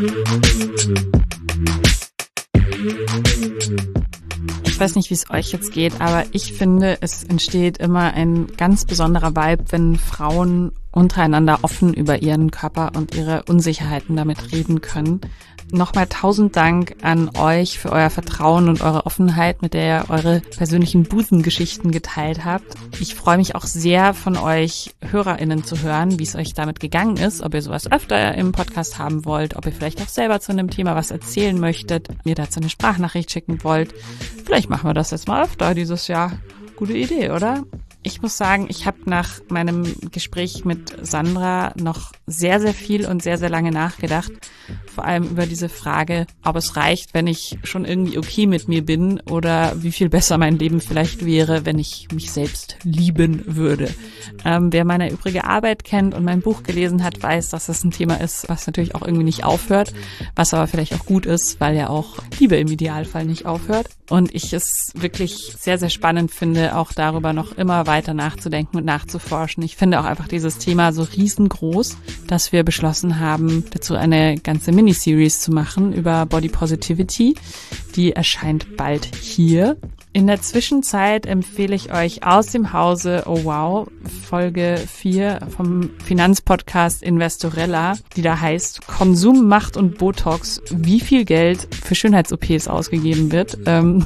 Ich weiß nicht, wie es euch jetzt geht, aber ich finde, es entsteht immer ein ganz besonderer Vibe, wenn Frauen untereinander offen über ihren Körper und ihre Unsicherheiten damit reden können. Nochmal tausend Dank an euch für euer Vertrauen und eure Offenheit, mit der ihr eure persönlichen Busengeschichten geteilt habt. Ich freue mich auch sehr, von euch HörerInnen zu hören, wie es euch damit gegangen ist, ob ihr sowas öfter im Podcast haben wollt, ob ihr vielleicht auch selber zu einem Thema was erzählen möchtet, mir dazu eine Sprachnachricht schicken wollt. Vielleicht machen wir das jetzt mal öfter dieses Jahr. Gute Idee, oder? Ich muss sagen, ich habe nach meinem Gespräch mit Sandra noch sehr, sehr viel und sehr, sehr lange nachgedacht. Vor allem über diese Frage, ob es reicht, wenn ich schon irgendwie okay mit mir bin oder wie viel besser mein Leben vielleicht wäre, wenn ich mich selbst lieben würde. Ähm, wer meine übrige Arbeit kennt und mein Buch gelesen hat, weiß, dass das ein Thema ist, was natürlich auch irgendwie nicht aufhört, was aber vielleicht auch gut ist, weil ja auch Liebe im Idealfall nicht aufhört. Und ich es wirklich sehr, sehr spannend finde, auch darüber noch immer weiter nachzudenken und nachzuforschen. Ich finde auch einfach dieses Thema so riesengroß, dass wir beschlossen haben, dazu eine ganze Miniseries zu machen über Body Positivity. Die erscheint bald hier. In der Zwischenzeit empfehle ich euch aus dem Hause Oh Wow Folge vier vom Finanzpodcast Investorella, die da heißt Konsum, Macht und Botox, wie viel Geld für Schönheits-O Ps ausgegeben wird. Ähm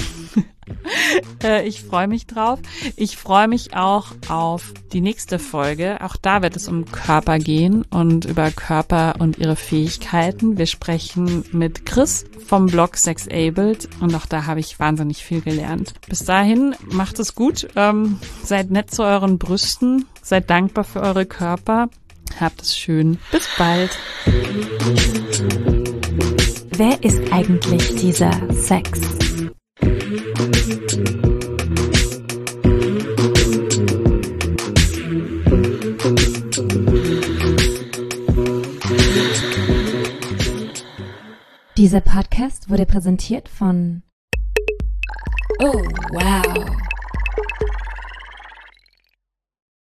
Ich freue mich drauf. Ich freue mich auch auf die nächste Folge. Auch da wird es um Körper gehen und über Körper und ihre Fähigkeiten. Wir sprechen mit Chris vom Blog Sexabled und auch da habe ich wahnsinnig viel gelernt. Bis dahin, macht es gut. Ähm, seid nett zu euren Brüsten. Seid dankbar für eure Körper. Habt es schön. Bis bald. Wer ist eigentlich dieser Sex? Dieser Podcast wurde präsentiert von Oh, wow.